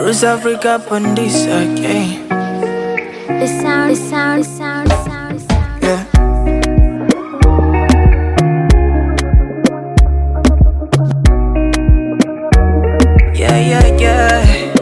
Bruce Africa on this again. The sound. Yeah. Yeah.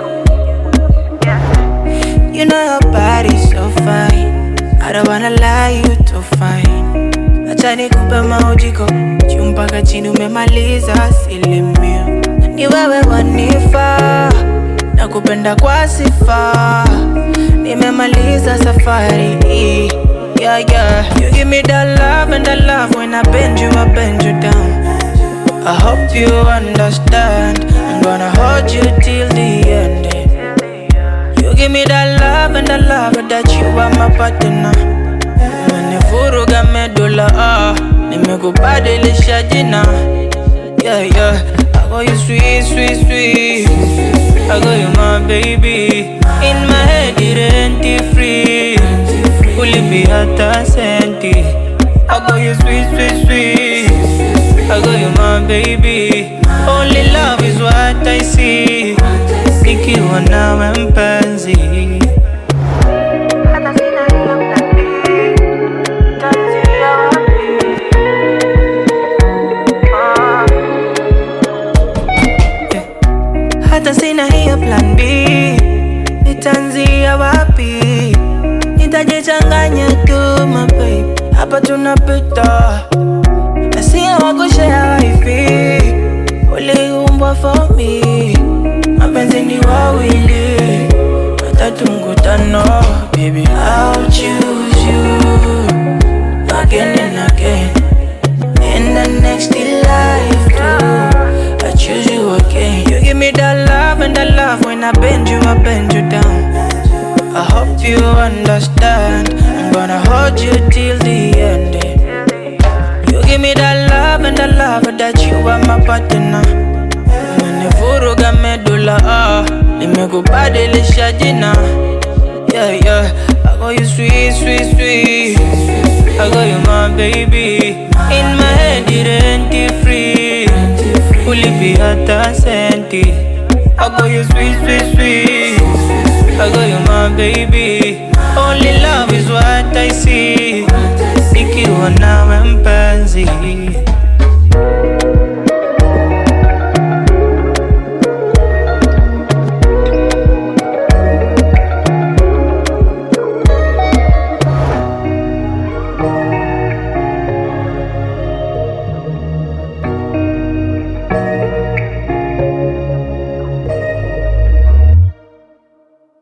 You know your body's so fine. I don't wanna lie, you too fine. Acha nikupe maujiko juu mpaka chini umemaliza asilimia. Ni wewe wanifaa, nakupenda kwa sifa. Nimemaliza safari hii. Yeah. You give me that love and that love. When I bend you down. I hope you understand. I'm gonna hold you till the end. You give me that love and that love, that you are my partner. Umenivuruga medula, nimekubadilisha jina. Yeah. I got you sweet. I got you my baby. In my head it ain't free. Ulipi hata senti. I got you sweet. I got you my baby. Only love is what I see. Nikiwa nawe mpenzi. Hata sina hiyo plan B. Nitaanzia wapi? Nitajichanganya tu my babe. Hapa tunapita. Nasia wakushare wifi. Uliumbwa for me. Mapenzi ni wawili, watatu mkutano. Baby, I'll choose you again and again. In the next life too, I choose you again. You give me that love and that love. When I bend you down. I hope you understand. I'm gonna hold you till the end. You give me that love and that love, that you are my partner. Umenivuruga medula, nimekubadilisha jina. Yeah. I got you sweet. I got you my baby. In my head it ain't free. Ulipi hata senti. I got you sweet. I got you my baby. Only love is what I see. Nikiwa nawe mpenzi.